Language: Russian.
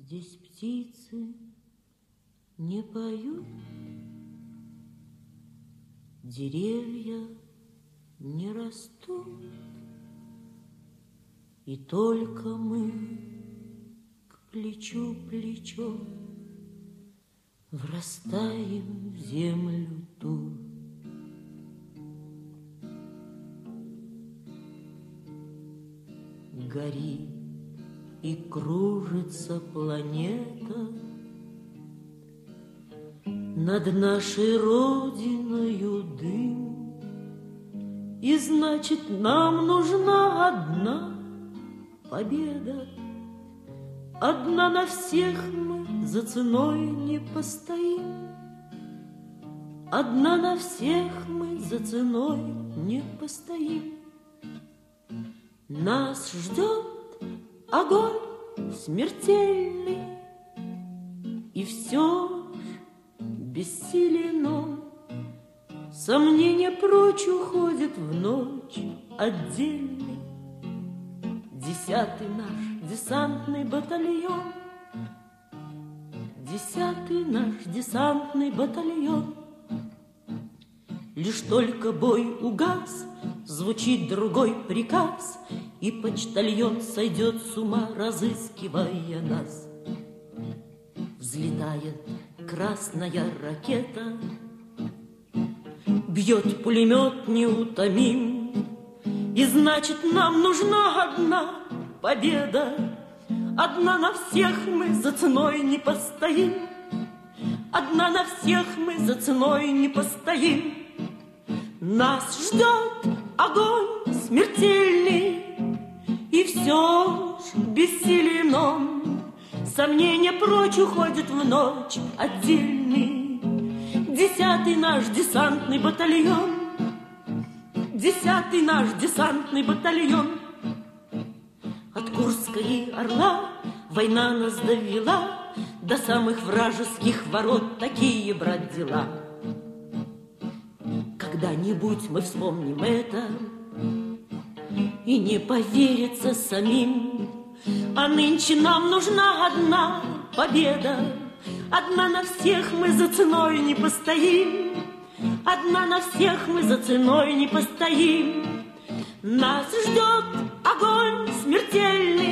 Здесь птицы не поют, деревья не растут, и только мы к плечу плечо врастаем в землю ту. Горит и кружится планета над нашей родиною дым, и значит, нам нужна одна победа. Одна на всех мы за ценой не постоим. Одна на всех мы за ценой не постоим. Нас ждет огонь смертельный, и все ж бессилен он. Сомнения прочь уходят в ночь отдельный. 10-й наш десантный батальон, 10-й наш десантный батальон. Лишь только бой угас, звучит другой приказ, и почтальон сойдет с ума, разыскивая нас. Взлетает красная ракета, бьет пулемет неутомим, и значит, нам нужна одна победа. Одна на всех мы за ценой не постоим. Одна на всех мы за ценой не постоим. Нас ждет огонь смертельный, и все ж бессилен он. Сомнения прочь уходят в ночь отдельный. 10-й наш десантный батальон, 10-й наш десантный батальон. От Курска и Орла война нас довела до самых вражеских ворот. Такие, брат, дела. Когда-нибудь мы вспомним это, и не поверится самим. А нынче нам нужна одна победа. Одна на всех мы за ценой не постоим. Одна на всех мы за ценой не постоим. Нас ждет огонь смертельный,